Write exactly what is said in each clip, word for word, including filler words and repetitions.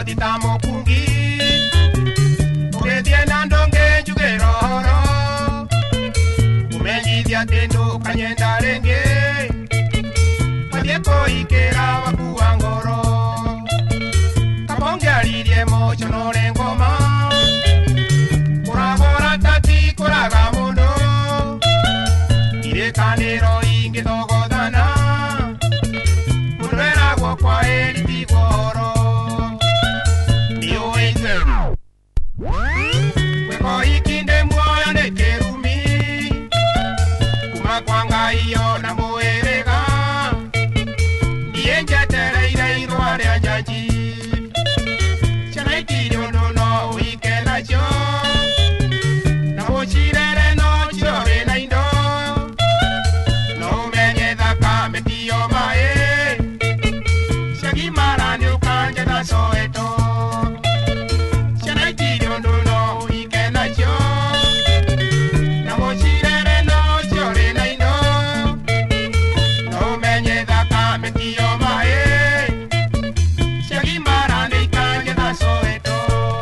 tamo kungi Ugetie nandonge njugero horo Umenjithia tendo kanyenda renge Wadieko ikera wakuwa ngoro Kabonge alirie mocho nore ngoma Kuragora tati kuraga muno Ire kanero inge togodana Munwera gwo kwa eri tigoro Niyo eite Weko ikinde mwoya ne kerumi Kuma kwanga iyo na muerega Nienja tere ire irware anjaji Chana ikirio nono uike na cho Na uchirere no chirore na indo No menye dhaka metio mae Shagi marani ukanje na soeto Chana ikirio nono uike na cho Na uchirere no chirore na indo No menye dhaka metio mae Shagi marani ukanje na soeto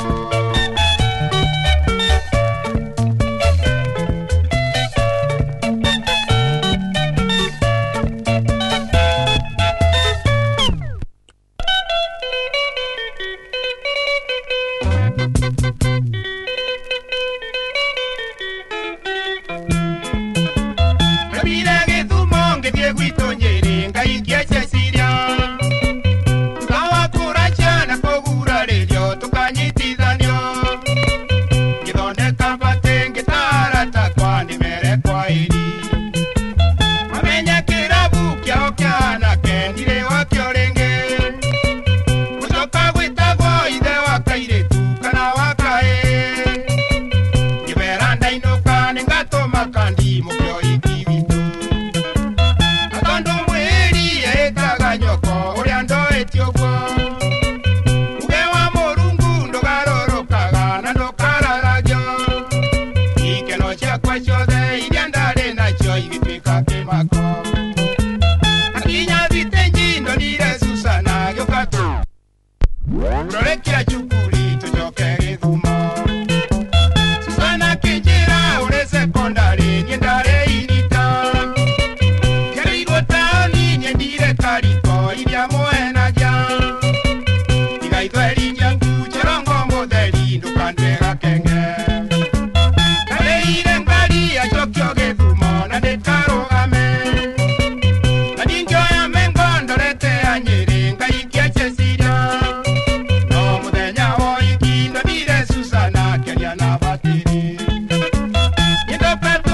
Mira que tu monge Diego y Toñere, ngai kiacha siria. Kawa kuracha na kogura redio, tukanyiti danyo. Kidonde kapate ngitara takwa ni mere kwa iri. Mamenya kirabu kia okia na kendire wa kiorenge. Kusoka witago ide wakaire tu kana wakae. Kiberanda inoka ningato makandi mukyo ikivitu. Atondo mweri ekaga nyoko uriando etiogwo. Ugewa morungu ndogarorokaga na ndokararagyo. Ikeno chakwa chothe iriandare nacho igitwika kimako. Akinya vitenji ndonire Susana gyokato. Urorekira chukuri tujoke githuma. Susana kinjira ure sekondari nyendare inita. Kerirwo taoni nyendire kariko iria moenagia. Igaithwa erinya nkucherongo mutheri ndukandwega kenge. Kareire ngari achokio githumo na ndikarugame. Na ningioya mengo ndorete anyiri ngai kiache siria. No muthenya wo iki ndonire Susana keria na batiri. Nyendope